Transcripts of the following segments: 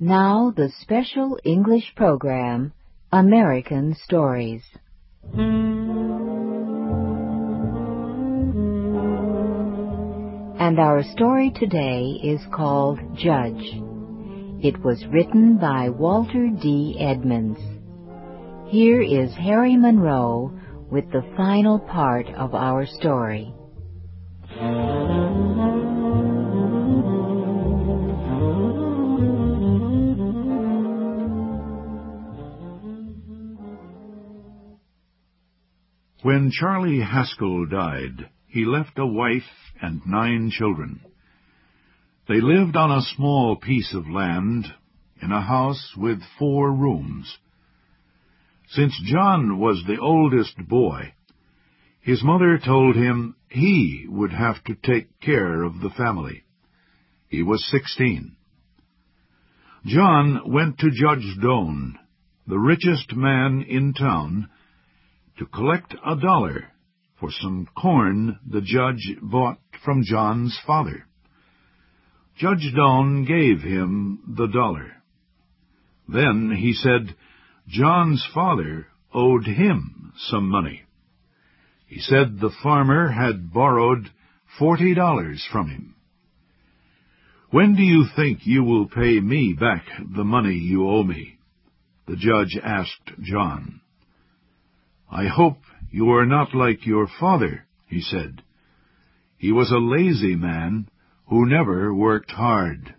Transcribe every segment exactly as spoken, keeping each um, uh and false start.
Now the special English program, American Stories. And our story today is called Judge. It was written by Walter D. Edmonds. Here is Harry Monroe with the final part of our story. When Charlie Haskell died, he left a wife and nine children. They lived on a small piece of land in a house with four rooms. Since John was the oldest boy, his mother told him he would have to take care of the family. He was sixteen. John went to Judge Doan, the richest man in town, to collect a dollar for some corn the judge bought from John's father. Judge Doan gave him the dollar. Then he said John's father owed him some money. He said the farmer had borrowed forty dollars from him. "When do you think you will pay me back the money you owe me?" the judge asked John. "I hope you are not like your father," he said. "He was a lazy man who never worked hard."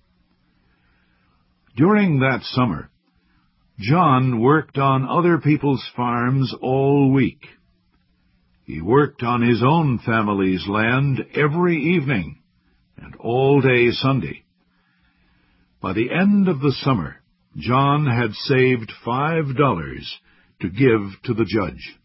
During that summer, John worked on other people's farms all week. He worked on his own family's land every evening and all day Sunday. By the end of the summer, John had saved five dollars to give to the judge.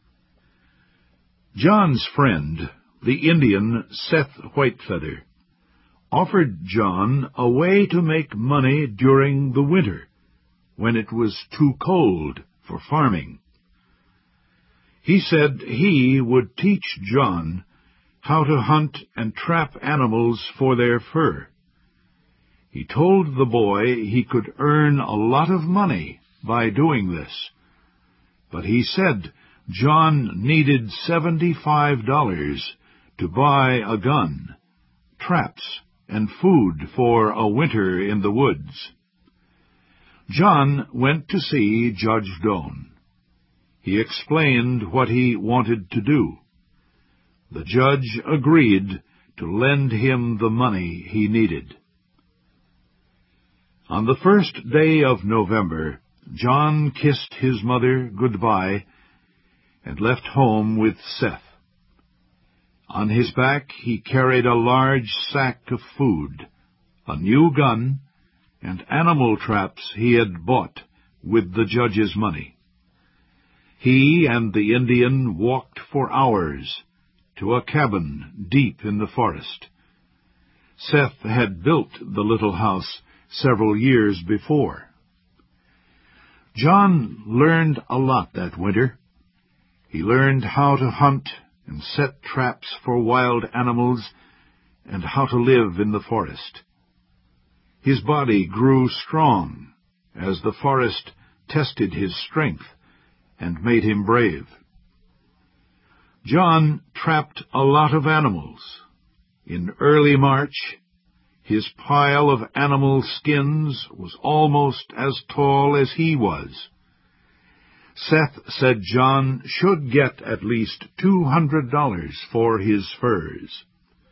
John's friend, the Indian Seth Whitefeather, offered John a way to make money during the winter, when it was too cold for farming. He said he would teach John how to hunt and trap animals for their fur. He told the boy he could earn a lot of money by doing this, but he said John needed seventy-five dollars to buy a gun, traps, and food for a winter in the woods. John went to see Judge Doan. He explained what he wanted to do. The judge agreed to lend him the money he needed. On the first day of November, John kissed his mother goodbye and left home with Seth. On his back he carried a large sack of food, a new gun, and animal traps he had bought with the judge's money. He and the Indian walked for hours to a cabin deep in the forest. Seth had built the little house several years before. John learned a lot that winter. He learned how to hunt and set traps for wild animals and how to live in the forest. His body grew strong as the forest tested his strength and made him brave. John trapped a lot of animals. In early March, his pile of animal skins was almost as tall as he was. Seth said John should get at least two hundred dollars for his furs.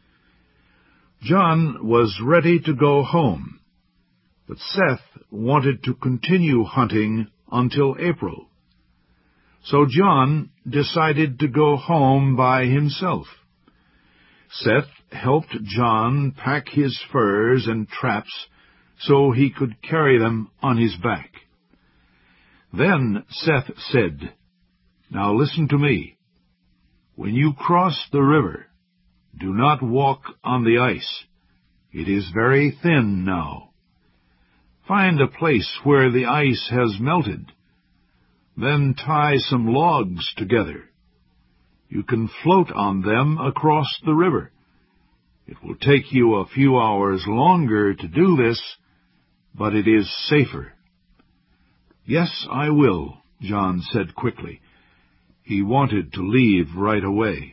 John was ready to go home, but Seth wanted to continue hunting until April. So John decided to go home by himself. Seth helped John pack his furs and traps so he could carry them on his back. Then Seth said, "Now listen to me. When you cross the river, do not walk on the ice. It is very thin now. Find a place where the ice has melted. Then tie some logs together. You can float on them across the river. It will take you a few hours longer to do this, but it is safer." "Yes, I will," John said quickly. He wanted to leave right away.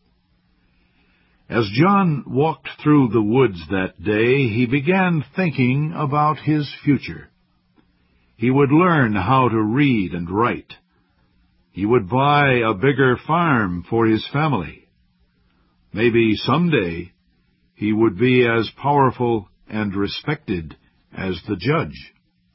As John walked through the woods that day, he began thinking about his future. He would learn how to read and write. He would buy a bigger farm for his family. Maybe someday he would be as powerful and respected as the judge.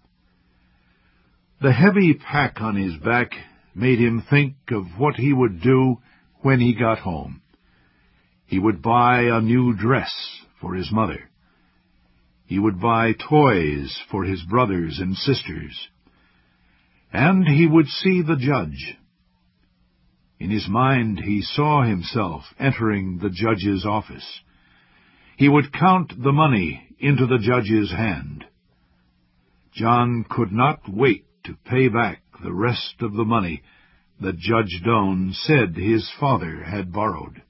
The heavy pack on his back made him think of what he would do when he got home. He would buy a new dress for his mother. He would buy toys for his brothers and sisters. And he would see the judge. In his mind, he saw himself entering the judge's office. He would count the money into the judge's hand. John could not wait to pay back the rest of the money that Judge Doan said his father had borrowed.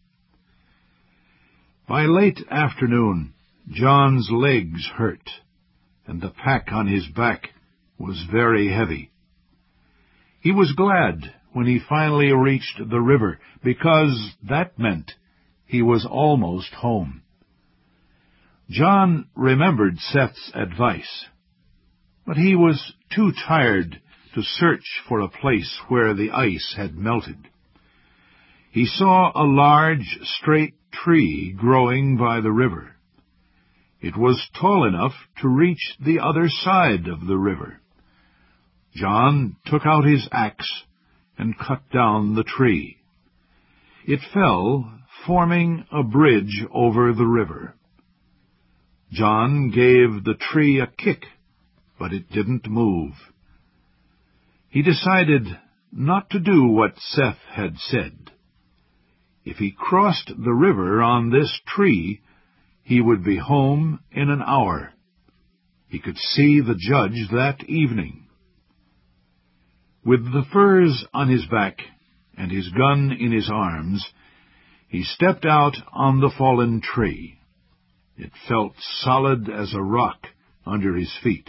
By late afternoon, John's legs hurt, and the pack on his back was very heavy. He was glad when he finally reached the river, because that meant he was almost home. John remembered Seth's advice, but he was too tired to search for a place where the ice had melted. He saw a large, straight tree growing by the river. It was tall enough to reach the other side of the river. John took out his axe and cut down the tree. It fell, forming a bridge over the river. John gave the tree a kick, but it didn't move. He decided not to do what Seth had said. If he crossed the river on this tree, he would be home in an hour. He could see the judge that evening. With the furs on his back and his gun in his arms, he stepped out on the fallen tree. It felt solid as a rock under his feet.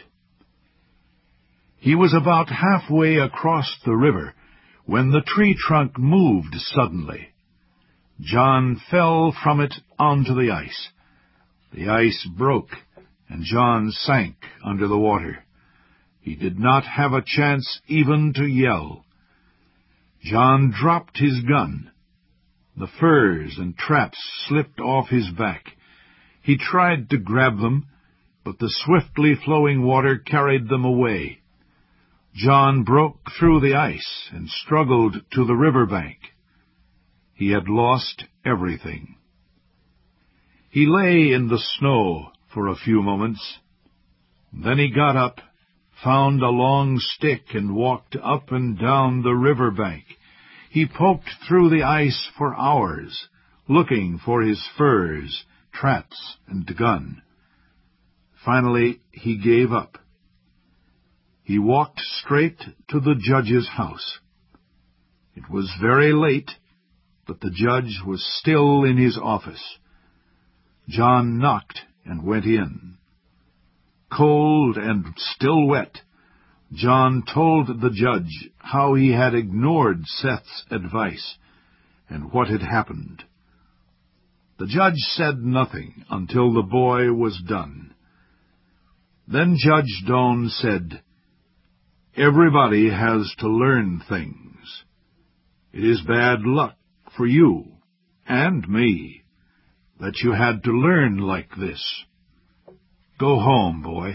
He was about halfway across the river when the tree trunk moved suddenly. John fell from it onto the ice. The ice broke, and John sank under the water. He did not have a chance even to yell. John dropped his gun. The furs and traps slipped off his back. He tried to grab them, but the swiftly flowing water carried them away. John broke through the ice and struggled to the river bank. He had lost everything. He lay in the snow for a few moments. Then he got up, found a long stick, and walked up and down the river bank. He poked through the ice for hours, looking for his furs, traps, and gun. Finally, he gave up. He walked straight to the judge's house. It was very late, but the judge was still in his office. John knocked and went in. Cold and still wet, John told the judge how he had ignored Seth's advice and what had happened. The judge said nothing until the boy was done. Then Judge Doan said, "Everybody has to learn things. It is bad luck for you and me that you had to learn like this. Go home, boy."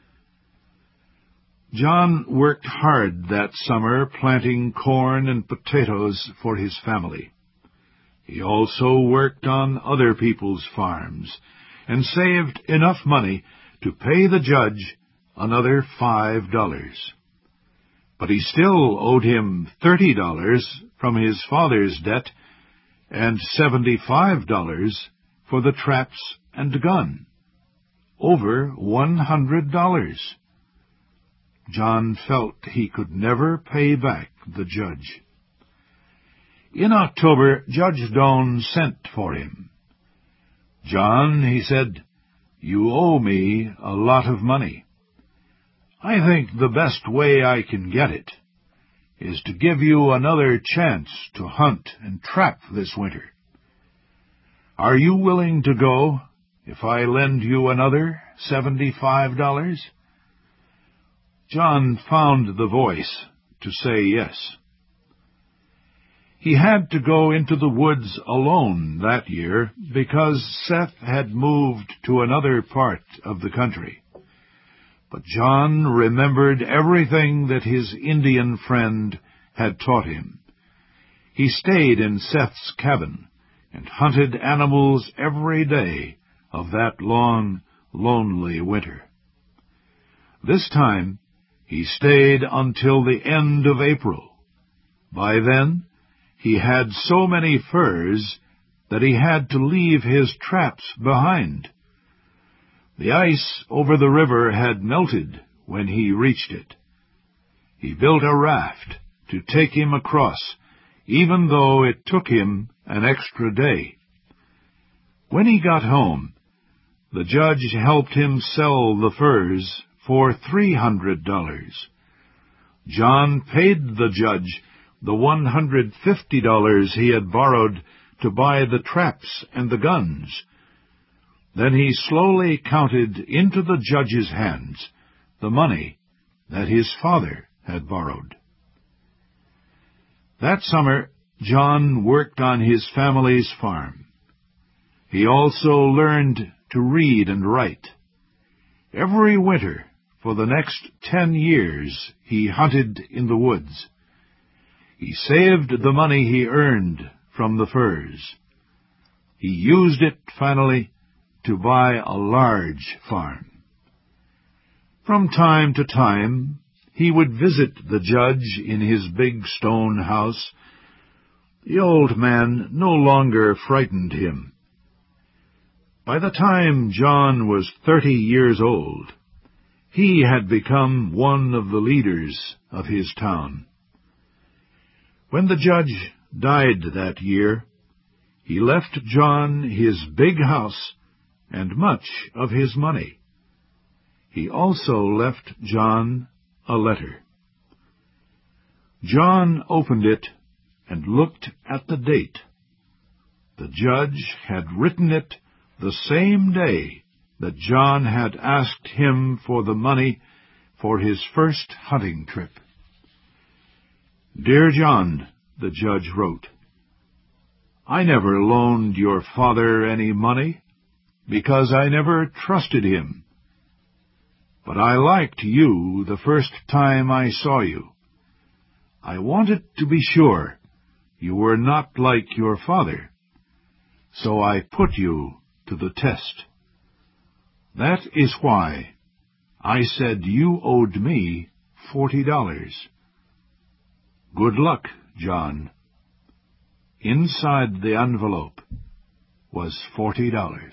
John worked hard that summer planting corn and potatoes for his family. He also worked on other people's farms and saved enough money to pay the judge another five dollars. But he still owed him thirty dollars from his father's debt and seventy-five dollars for the traps and gun. Over one hundred dollars. John felt he could never pay back the judge. In October, Judge Doan sent for him. "John," he said, "you owe me a lot of money. I think the best way I can get it is to give you another chance to hunt and trap this winter. Are you willing to go if I lend you another seventy-five dollars? John found the voice to say yes. He had to go into the woods alone that year because Seth had moved to another part of the country. But John remembered everything that his Indian friend had taught him. He stayed in Seth's cabin and hunted animals every day of that long, lonely winter. This time, he stayed until the end of April. By then, he had so many furs that he had to leave his traps behind. The ice over the river had melted when he reached it. He built a raft to take him across, even though it took him an extra day. When he got home, the judge helped him sell the furs for three hundred dollars. John paid the judge the one hundred fifty dollars he had borrowed to buy the traps and the guns. Then he slowly counted into the judge's hands the money that his father had borrowed. That summer, John worked on his family's farm. He also learned to read and write. Every winter, for the next ten years, he hunted in the woods. He saved the money he earned from the furs. He used it, finally, to buy a large farm. From time to time, he would visit the judge in his big stone house. The old man no longer frightened him. By the time John was thirty years old, he had become one of the leaders of his town. When the judge died that year, he left John his big house and much of his money. He also left John a letter. John opened it and looked at the date. The judge had written it the same day that John had asked him for the money for his first hunting trip. Dear John, the judge wrote, I never loaned your father any money because I never trusted him. But I liked you the first time I saw you. I wanted to be sure you were not like your father, so I put you to the test. That is why I said you owed me forty dollars. Good luck, John. Inside the envelope was forty dollars.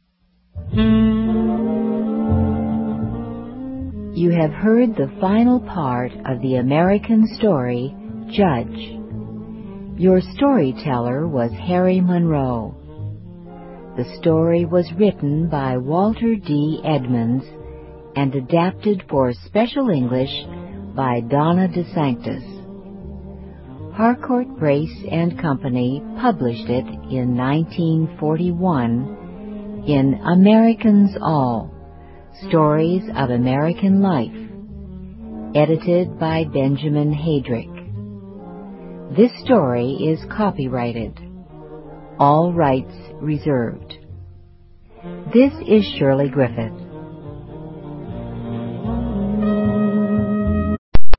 You have heard the final part of the American story, Judge. Your storyteller was Harry Monroe. The story was written by Walter D. Edmonds and adapted for Special English by Donna DeSanctis. Harcourt, Brace and Company published it in nineteen forty-one in Americans All, Stories of American Life, edited by Benjamin Heydrich. This story is copyrighted. All rights reserved. This is Shirley Griffith.